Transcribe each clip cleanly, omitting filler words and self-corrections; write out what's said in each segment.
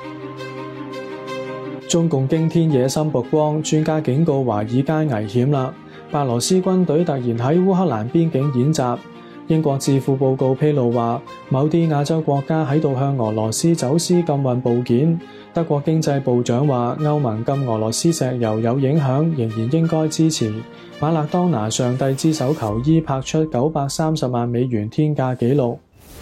中共驚天野心曝光，專家警告華爾街危險啦！白羅斯軍隊突然喺烏克蘭邊境演習。英國智庫報告披露話，某啲亞洲國家喺度向俄羅斯走私禁運部件。德國經濟部長話，歐盟禁俄羅斯石油有影響，仍然應該支持。馬勒當拿上帝之手球衣拍出930萬美元天價紀錄。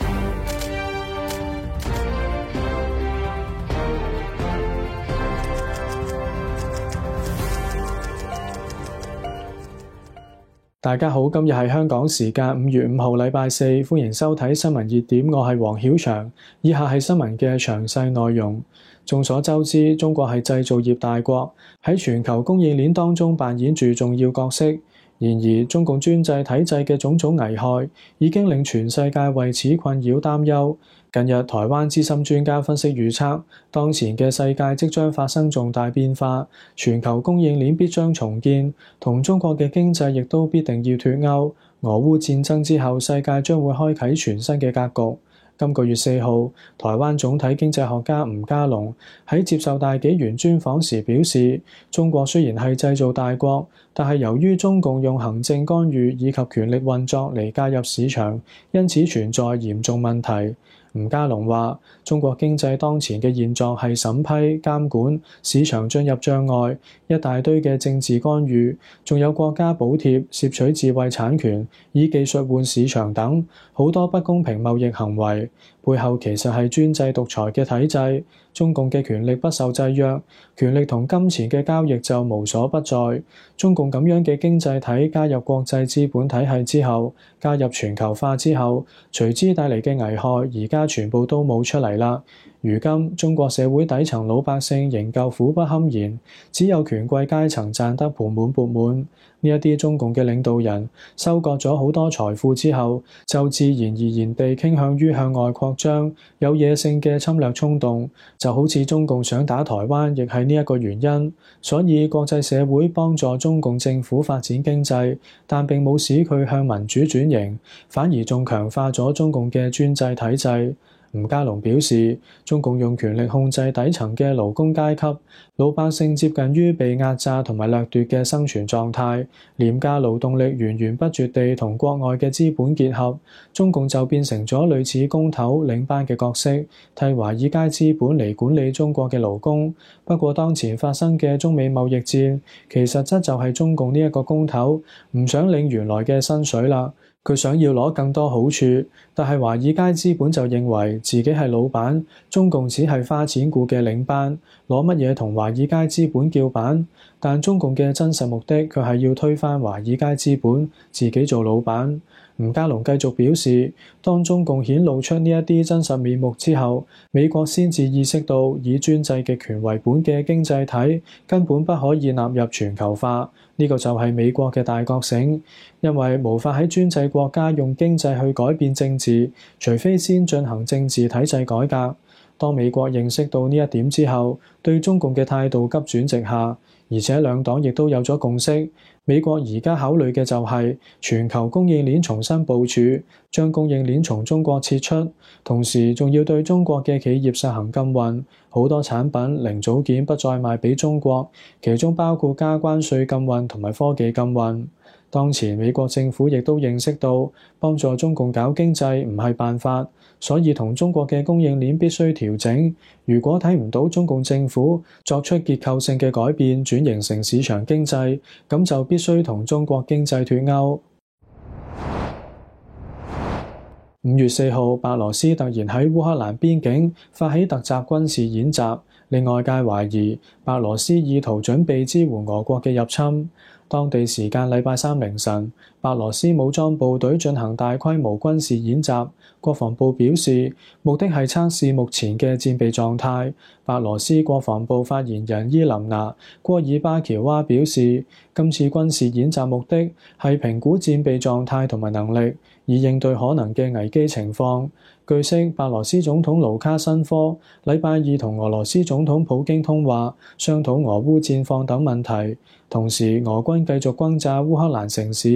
大家好，今日係香港時間5月5號禮拜四，歡迎收睇新聞熱點，我係黃曉翔。以下係新聞嘅詳細內容。眾所周知，中國係製造業大國，喺全球供應鏈當中扮演住重要角色。然而，中共專制體制嘅種種危害，已經令全世界為此困擾擔憂。近日，台灣資深專家分析預測，當前嘅世界即將發生重大變化，全球供應鏈必將重建，同中國嘅經濟亦都必定要脫鈎。俄烏戰爭之後，世界將會開啟全新嘅格局。今個月4號，台灣總體經濟學家吳家龍喺接受大紀元專訪時表示，中國雖然係製造大國，但係由於中共用行政干預以及權力運作嚟介入市場，因此存在嚴重問題。吳家龍話，中國經濟當前嘅現狀係審批、監管、市場進入障礙，一大堆嘅政治干預，仲有國家補貼、攝取智慧產權、以技術換市場等，好多不公平貿易行為，背後其實係專制獨裁嘅體制。中共嘅權力不受制約，權力同金錢嘅交易就無所不在。中共咁樣嘅經濟體加入國際資本體系之後，加入全球化之後，隨之帶嚟嘅危害，而家全部都冇出嚟啦。如今中國社會底層老百姓仍舊苦不堪言，只有權貴階層賺得盆滿缽滿。呢一啲中共嘅領導人收割咗好多財富之後，就自然而然地傾向於向外擴張，有野性嘅侵略衝動，就好似中共想打台灣，亦係呢一個原因。所以國際社會幫助中共政府發展經濟，但並冇使佢向民主轉型，反而仲強化咗中共嘅專制體制。吳家龍表示，中共用權力控制底層嘅勞工階級，老百姓接近於被壓榨同埋掠奪嘅生存狀態，廉價勞動力源源不絕地同國外嘅資本結合，中共就變成咗類似工頭領班嘅角色，替華爾街資本嚟管理中國嘅勞工。不過當前發生嘅中美貿易戰，其實質就係中共呢一個工頭唔想領原來嘅薪水啦。佢想要攞更多好處，但係華爾街資本就認為自己係老闆，中共只係花錢僱嘅領班，攞乜嘢同華爾街資本叫板？但中共嘅真實目的卻係要推翻華爾街資本，自己做老闆。吳家龍繼續表示，當中共顯露出呢一啲真實面目之後，美國先至意識到以專制極權為本嘅經濟體根本不可以納入全球化，呢個就係美國嘅大覺醒，因為無法喺專制國家用經濟去改變政治，除非先進行政治體制改革。當美國認識到呢一點之後，對中共嘅態度急轉直下，而且兩黨亦都有咗共識。美國而家考慮嘅就係全球供應鏈重新部署，將供應鏈從中國撤出，同時仲要對中國嘅企業實行禁運，好多產品零組件不再賣俾中國，其中包括加關稅禁運同埋科技禁運。當前美國政府亦都認識到幫助中共搞經濟唔係辦法，所以同中國嘅供應鏈必須調整。如果睇唔到中共政府作出結構性嘅改變，轉型成市場經濟，咁就必須同中國經濟脫鈎。5月4號，白羅斯突然喺烏克蘭邊境發起突襲軍事演習，令外界懷疑白羅斯意圖準備支援俄國嘅入侵。當地時間禮拜三凌晨，白羅斯武裝部隊進行大規模軍事演習。國防部表示，目的係測試目前嘅戰備狀態。白羅斯國防部發言人伊琳娜·戈爾巴喬娃表示，今次軍事演習目的係評估戰備狀態同埋能力，以應對可能嘅危機情況。據悉，白羅斯總統盧卡申科禮拜二同俄羅斯總統普京通話，商討俄烏戰況等問題。同時，俄軍繼續轟炸烏克蘭城市，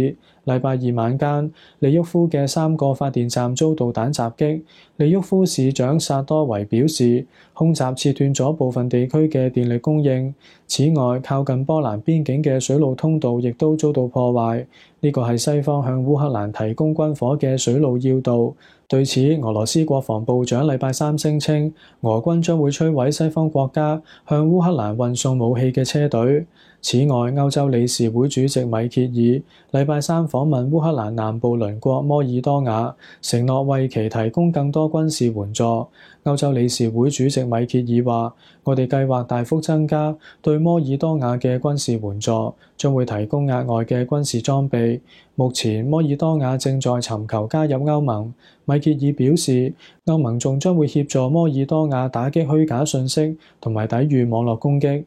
禮拜二晚間，利沃夫嘅3個發電站遭導彈襲擊。利沃夫市長薩多維表示，空襲切斷咗部分地區嘅電力供應。此外，靠近波蘭邊境嘅水路通道亦都遭到破壞。呢個係西方向烏克蘭提供軍火嘅水路要道。對此，俄羅斯國防部長禮拜三聲稱，俄軍將會摧毀西方國家向烏克蘭運送武器嘅車隊。此外，歐洲理事會主席米歇爾禮拜三訪問烏克蘭南部鄰國摩爾多瓦，承諾為其提供更多軍事援助。歐洲理事會主席米歇爾話：我哋計劃大幅增加對摩爾多瓦嘅軍事援助，將會提供額外嘅軍事裝備。目前，摩爾多瓦正在尋求加入歐盟。米歇爾表示，歐盟仲將會協助摩爾多瓦打擊虛假信息同埋抵禦網絡攻擊。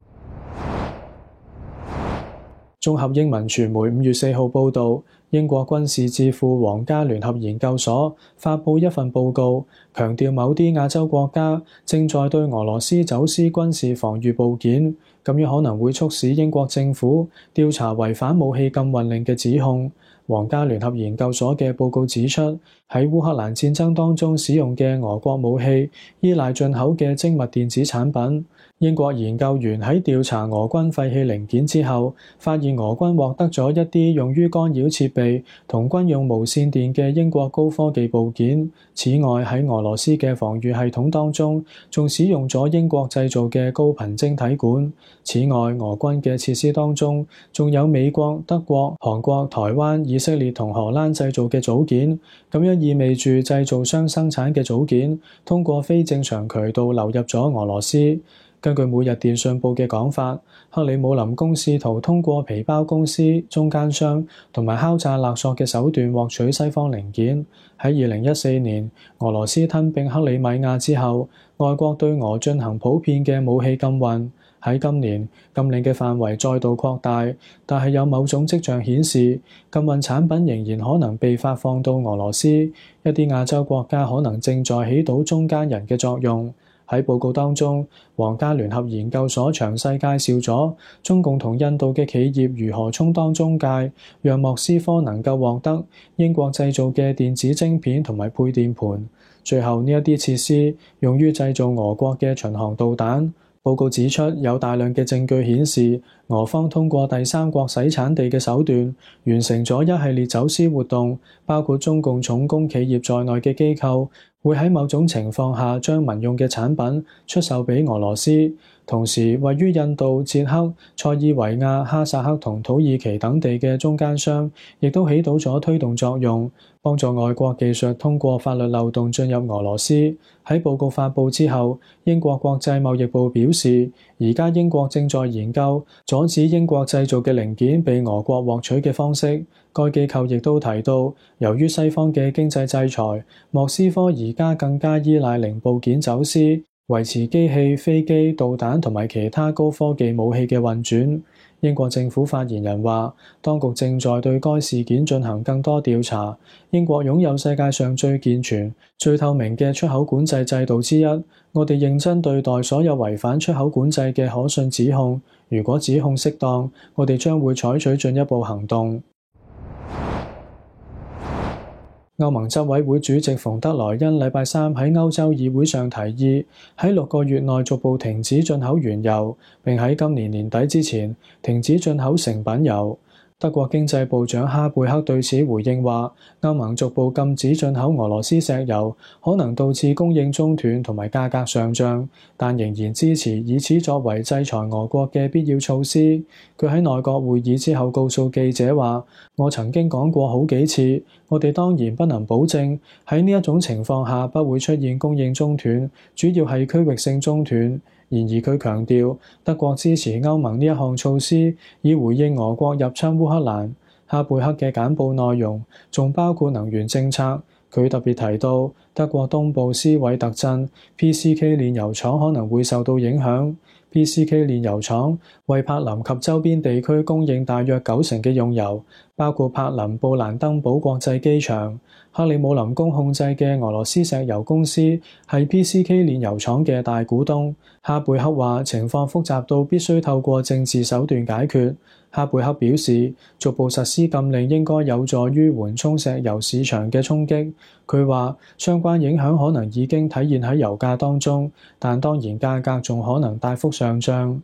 綜合英文傳媒5月4號報導，英國軍事智庫皇家聯合研究所發布一份報告，強調某啲亞洲國家正在對俄羅斯走私軍事防禦部件，咁樣可能會促使英國政府調查違反武器禁運令嘅指控。皇家聯合研究所嘅報告指出，喺烏克蘭戰爭當中使用嘅俄國武器依賴進口嘅精密電子產品。英國研究員喺調查俄軍廢棄零件之後，發現俄軍獲得咗一啲用於干擾設備同軍用無線電嘅英國高科技部件。此外，喺俄羅斯嘅防禦系統當中，仲使用咗英國製造嘅高頻晶體管。此外，俄軍嘅設施當中仲有美國、德國、韓國、台灣、以色列同荷蘭製造嘅組件。咁樣意味住製造商生產嘅組件通過非正常渠道流入咗俄羅斯。根據每日電訊報嘅講法，克里姆林宮試圖通過皮包公司、中間商同埋敲詐勒索嘅手段獲取西方零件。喺2014年，俄羅斯吞併克里米亞之後，外國對俄進行普遍嘅武器禁運。喺今年，禁令嘅範圍再度擴大，但係有某種跡象顯示，禁運產品仍然可能被發放到俄羅斯。一啲亞洲國家可能正在起到中間人嘅作用。喺報告當中，皇家聯合研究所詳細介紹咗中共同印度嘅企業如何充當中介，讓莫斯科能夠獲得英國製造嘅電子晶片同埋配電盤。最後呢一啲設施用於製造俄國嘅巡航導彈。報告指出，有大量嘅證據顯示，俄方通過第三國洗產地嘅手段，完成咗一系列走私活動，包括中共重工企業在內嘅機構會喺某種情況下將民用嘅產品出售俾俄羅斯。同時，位於印度、捷克、塞爾維亞、哈薩克同土耳其等地嘅中間商，亦都起到咗推動作用，幫助外國技術通過法律漏洞進入俄羅斯。喺報告發布之後，英國國際貿易部表示，而家英國正在研究阻止英國製造嘅零件被俄國獲取嘅方式。該機構亦都提到，由於西方嘅經濟制裁，莫斯科而家更加依賴零部件走私，維持機器、飛機、導彈同埋其他高科技武器嘅運轉。英國政府發言人話，當局正在對該事件進行更多調查。英國擁有世界上最健全、最透明嘅出口管制制度之一。我哋認真對待所有違反出口管制嘅可信指控。如果指控適當，我哋將會採取進一步行動。歐盟執委會主席馮德萊恩禮拜三喺歐洲議會上提議，喺6個月內逐步停止進口原油，並喺今年年底之前停止進口成品油。德國經濟部長哈貝克對此回應話，歐盟逐步禁止進口俄羅斯石油，可能導致供應中斷同埋價格上漲，但仍然支持以此作為制裁俄國嘅必要措施。佢喺內閣會議之後告訴記者話，我曾經講過好幾次，我哋當然不能保證喺呢一種情況下不會出現供應中斷，主要係區域性中斷。然而佢強調，德國支持歐盟呢一項措施，以回應俄國入侵烏克蘭。哈貝克嘅簡報內容仲包括能源政策。佢特別提到，德國東部斯韋特鎮 PCK 煉油廠可能會受到影響。PCK 煉油廠為柏林及周邊地區供應大約90%嘅用油， 包括柏林布蘭登堡國際機場。克里姆林宮控制嘅俄羅斯石油公司係 PCK 煉油廠嘅大股東。哈貝克話情況複雜到必須透過政治手段解決。哈貝克表示，逐步實施禁令應該有助於緩衝石油市場嘅衝擊。佢話相關影響可能已經體現喺油價當中，但當然價格仲可能大幅上漲。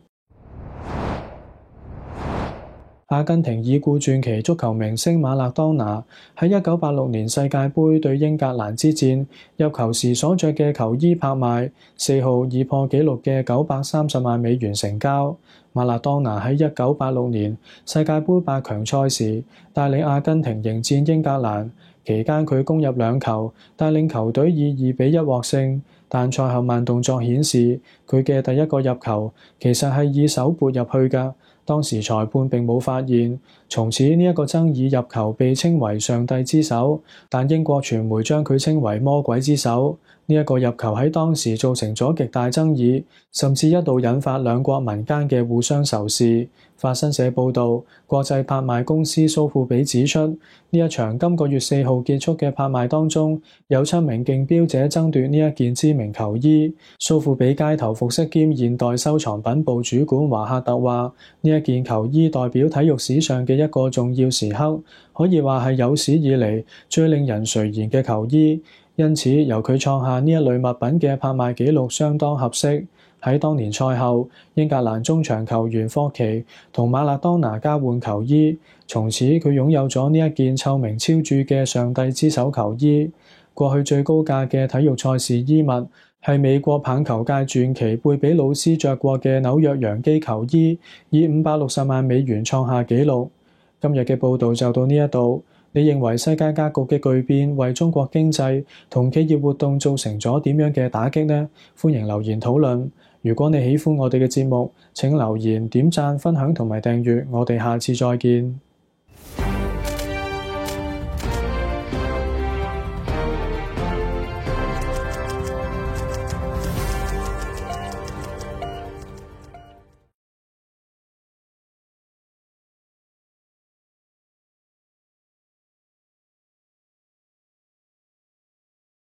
阿根廷已故傳奇足球明星馬勒當拿喺1986年世界盃對英格蘭之戰入球時所着嘅球衣拍賣，4號以破紀錄嘅930萬美元成交。馬勒當拿喺1986年世界盃8強賽時帶領阿根廷迎戰英格蘭，期間佢攻入2球，帶領球隊以2-1獲勝。但賽後慢動作顯示，佢嘅第一個入球其實係以手撥入去㗎。當時裁判並冇發現，從此呢一個爭議入球被稱為上帝之手，但英國傳媒將佢稱為魔鬼之手。呢一個入球喺當時造成咗極大爭議，甚至一度引發兩國民間嘅互相仇視。法新社報導，國際拍賣公司蘇富比指出，呢一場今個月4號結束嘅拍賣當中，有7名競標者爭奪呢一件知名球衣。蘇富比街頭服飾兼現代收藏品部主管華克特話：呢一件球衣代表體育史上嘅一個重要時刻，可以話係有史以嚟最令人垂涎嘅球衣。因此，由佢創下呢一類物品嘅拍賣紀錄相當合適。喺當年賽後，英格蘭中場球員霍奇同馬勒當拿交換球衣，從此佢擁有咗呢一件臭名昭著嘅上帝之手球衣。過去最高價嘅體育賽事衣物係美國棒球界傳奇貝比魯斯着過嘅紐約洋基球衣，以560萬美元創下紀錄。今日嘅報導就到呢一度。你認為世界格局嘅巨變為中國經濟同企業活動造成咗點樣嘅打擊呢？歡迎留言討論。如果你喜歡我哋嘅節目，請留言、點讚、分享同埋訂閱。我哋下次再見。